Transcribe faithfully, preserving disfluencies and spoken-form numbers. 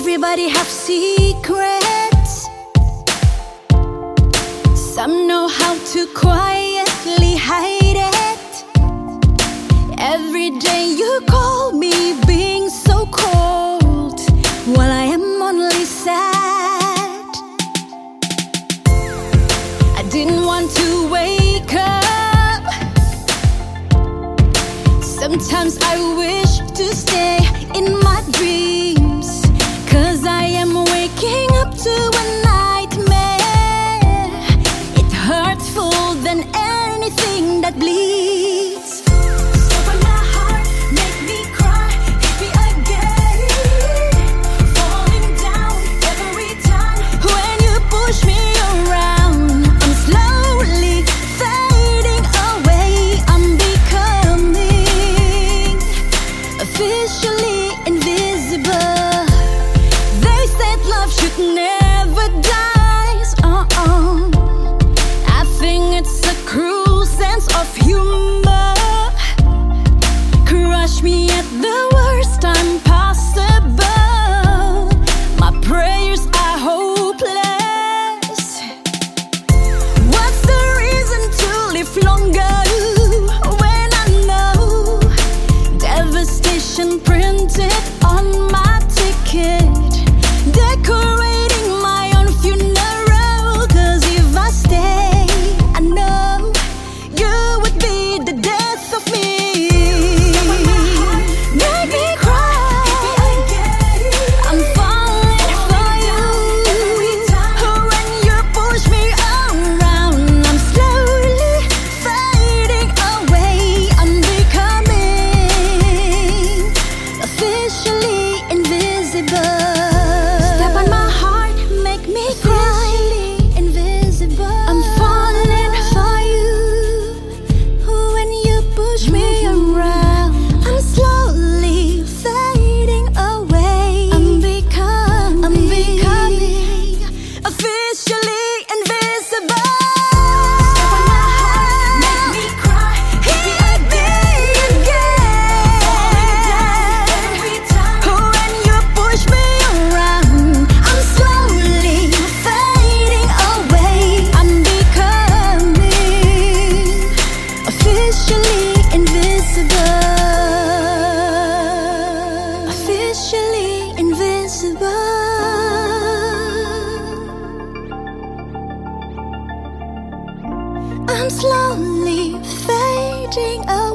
Everybody have secrets. Some know how to quietly hide it. Every day you call me being so cold, while I am only sad. I didn't want to wake up. Sometimes I wish to stay in my dreams, 'cause I am waking up to a nightmare. It's hurtful than anything that bleeds. Step on my heart, make me cry, hit me again. Falling down every time when you push me around. I'm slowly fading away. I'm becoming officially invisible. They said love should never die. Uh-uh. I think it's a cruel sense of humor. Crush me at the worst time possible. My prayers are hopeless. What's the reason to live longer when I know devastation printed on my ticket? Decorating my own funeral, 'cause if I stay, I know you would be the death of me. Make me cry, I'm falling for you. When you push me around, I'm slowly fading away. I'm becoming officially invisible. Step on my heart, make me cry. Invisible. I'm falling for you. When you push me around, I'm slowly fading away. I'm becoming, I'm becoming officially invisible. Step on my heart, make me cry. Hit me again. Every time when you push me around, I'm slowly fading away. I'm becoming officially invisible. Officially invisible. I'm slowly fading away.